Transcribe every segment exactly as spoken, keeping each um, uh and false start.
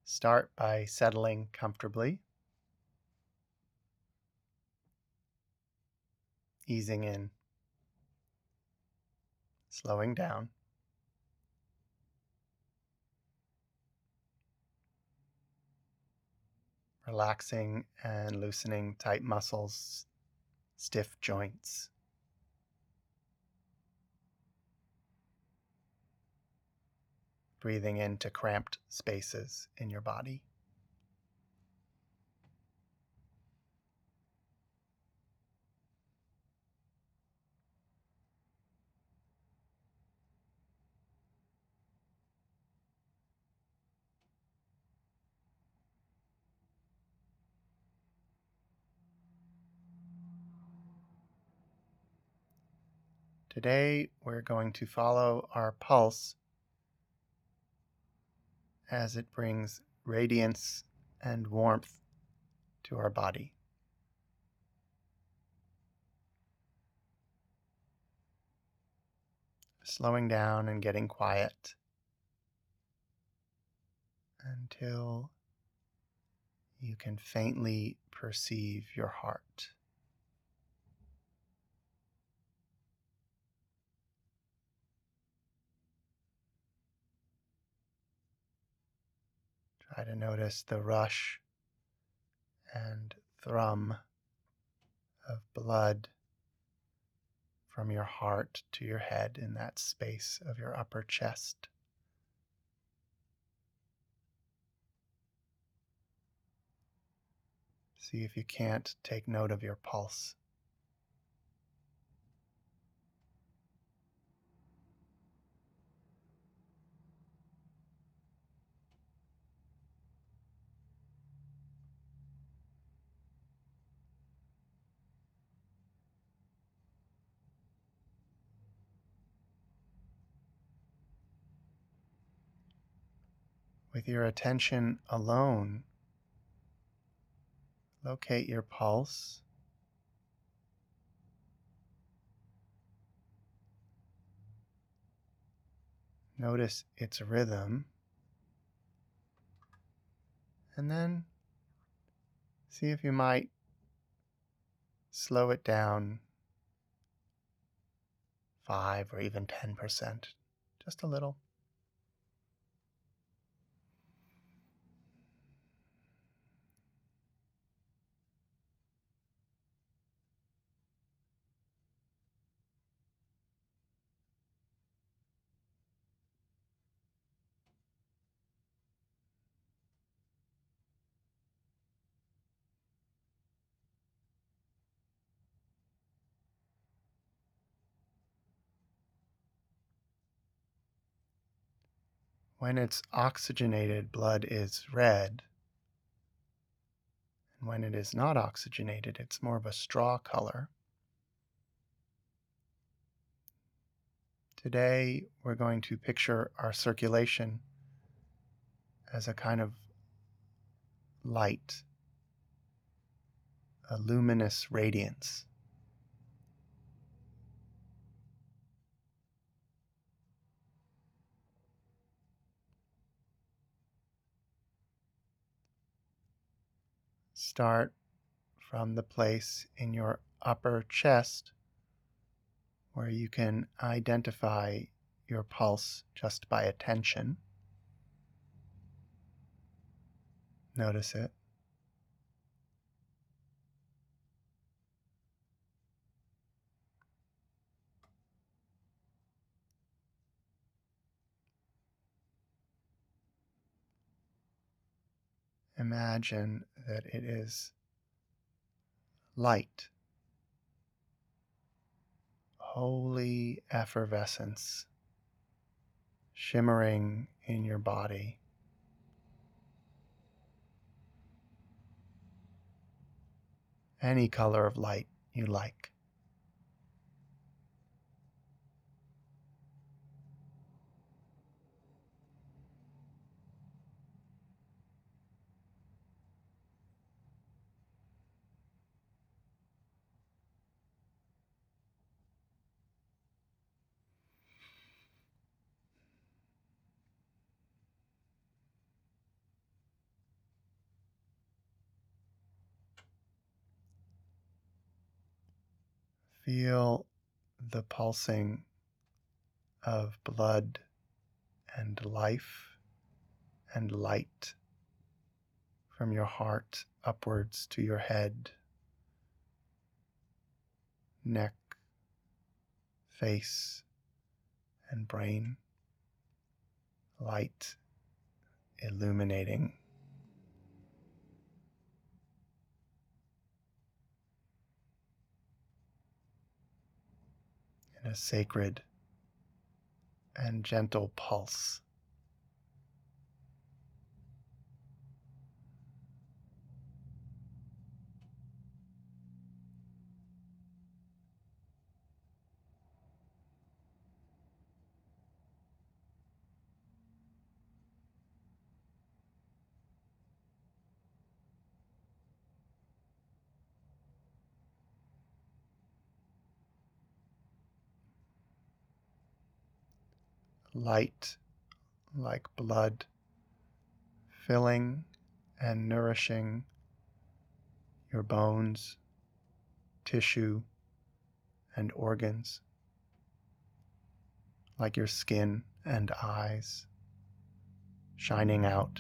Start by settling comfortably, easing in, slowing down, relaxing and loosening tight muscles, stiff joints. Breathing into cramped spaces in your body. Today, we're going to follow our pulse as it brings radiance and warmth to our body. Slowing down and getting quiet until you can faintly perceive your heart. Try to notice the rush and thrum of blood from your heart to your head in that space of your upper chest. See if you can't take note of your pulse. With your attention alone, locate your pulse. Notice its rhythm. And then see if you might slow it down five or even ten percent, just a little. When it's oxygenated, blood is red. And when it is not oxygenated, it's more of a straw color. Today, we're going to picture our circulation as a kind of light, a luminous radiance. Start from the place in your upper chest where you can identify your pulse just by attention. Notice it. Imagine that it is light, holy effervescence shimmering in your body. Any color of light you like. Feel the pulsing of blood and life and light from your heart upwards to your head, neck, face, and brain. Light illuminating. In a sacred and gentle pulse. Light like blood, filling and nourishing your bones, tissue, and organs, like your skin and eyes, shining out.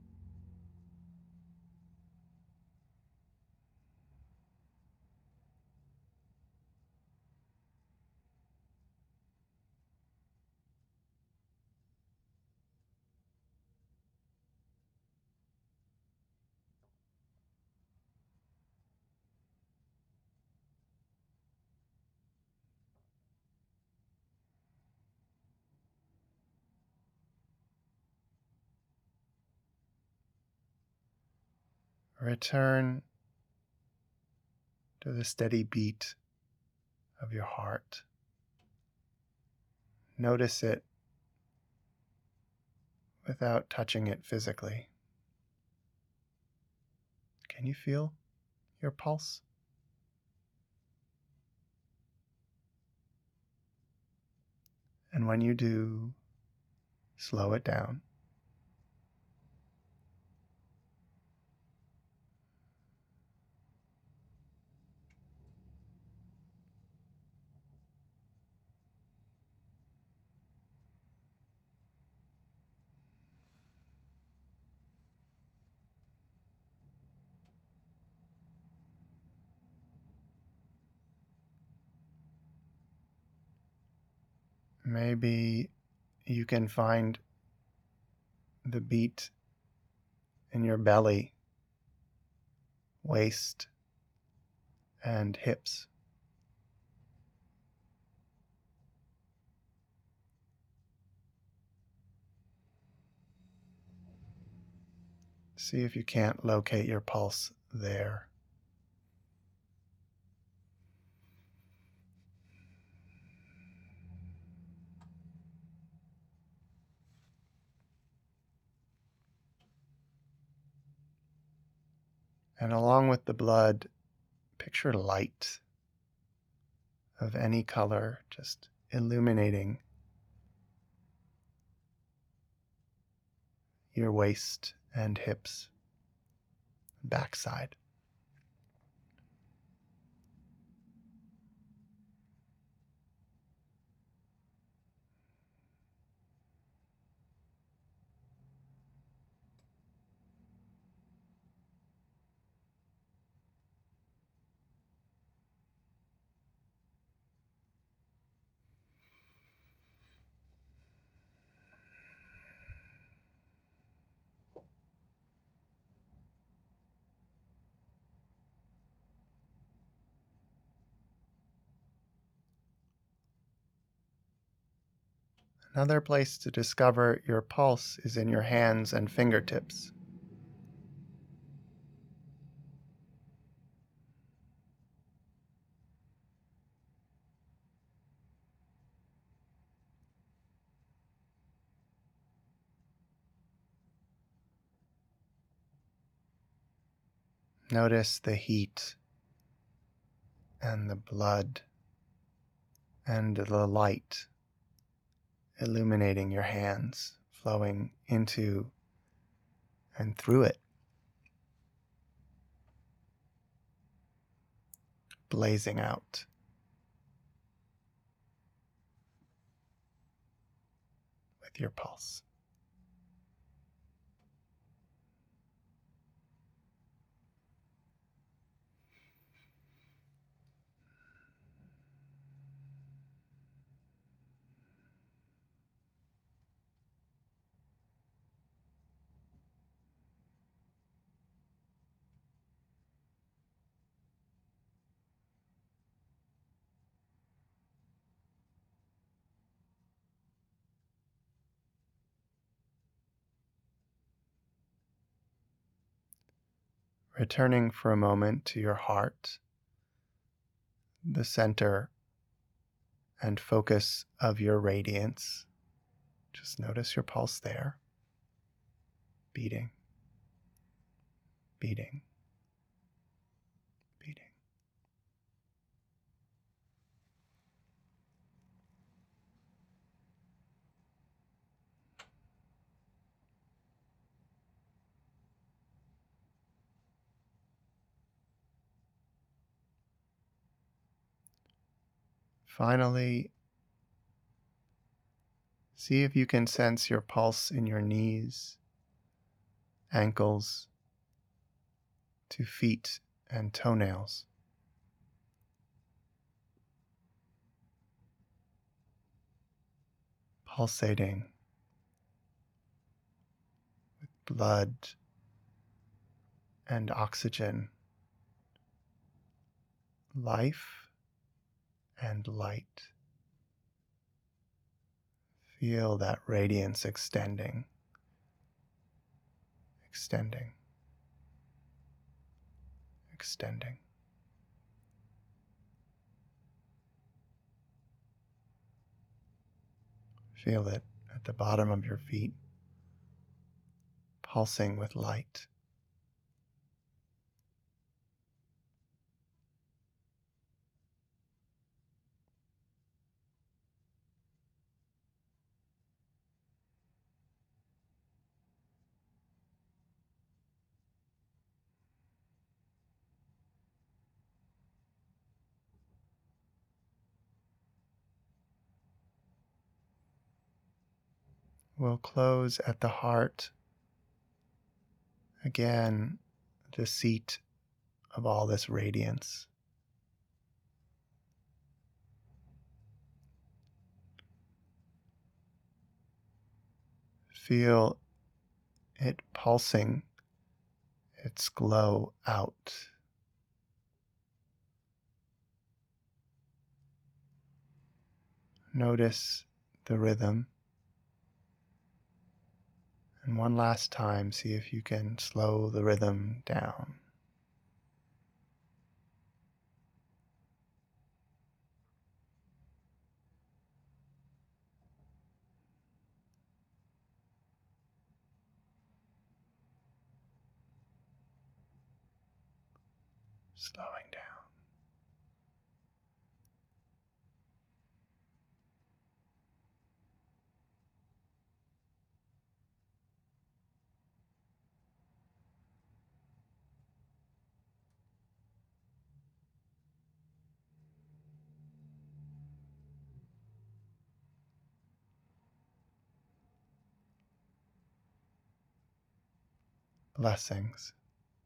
Return to the steady beat of your heart. Notice it without touching it physically. Can you feel your pulse? And when you do, slow it down. Maybe you can find the beat in your belly, waist, and hips. See if you can't locate your pulse there. And along with the blood, picture light of any color just illuminating your waist and hips, backside. Another place to discover your pulse is in your hands and fingertips. Notice the heat and the blood and the light illuminating your hands, flowing into and through it, blazing out. with your pulse. Returning for a moment to your heart, the center and focus of your radiance. Just notice your pulse there, beating, beating, beating. Finally, see if you can sense your pulse in your knees, ankles, to feet and toenails. Pulsating with blood and oxygen, life and light. Feel that radiance extending, extending, extending. Feel it at the bottom of your feet, pulsing with light. We'll close at the heart. Again, the seat of all this radiance. Feel it pulsing its glow out. Notice the rhythm. And one last time, see if you can slow the rhythm down. Slowing down. Blessings.